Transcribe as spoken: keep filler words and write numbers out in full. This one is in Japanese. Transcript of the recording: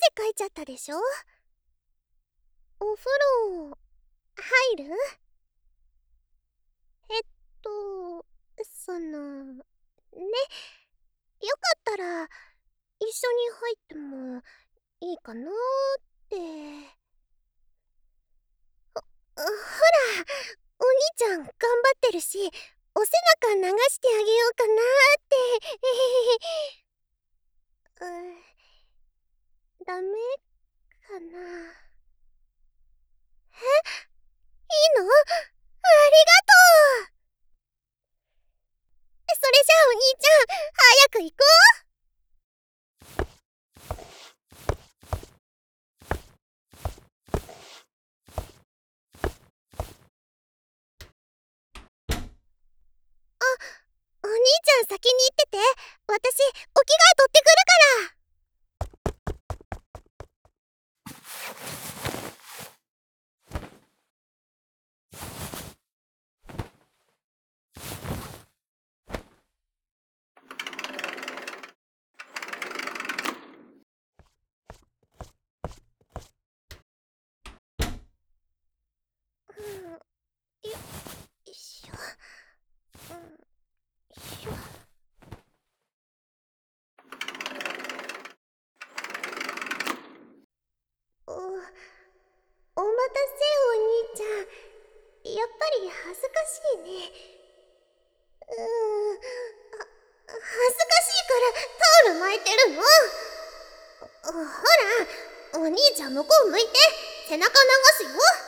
汗かいちゃったでしょ。お風呂入る？えっとそのね、よかったら一緒に入ってもいいかなーって。ほ、ほら、お兄ちゃん頑張ってるし、お背中流してあげようかなーって。うー、ダメかな。え、いいの？ありがとう。それじゃあお兄ちゃん、早く行こう。あ、お兄ちゃん先に行ってて。私、お着替え取ってくるから。うん、よ、よいしょ。うん、よいしょ。お、お待たせお兄ちゃん。やっぱり恥ずかしいね。うーん、は、恥ずかしいからタオル巻いてるの。ほら、お兄ちゃん向こう向いて、背中流すよ。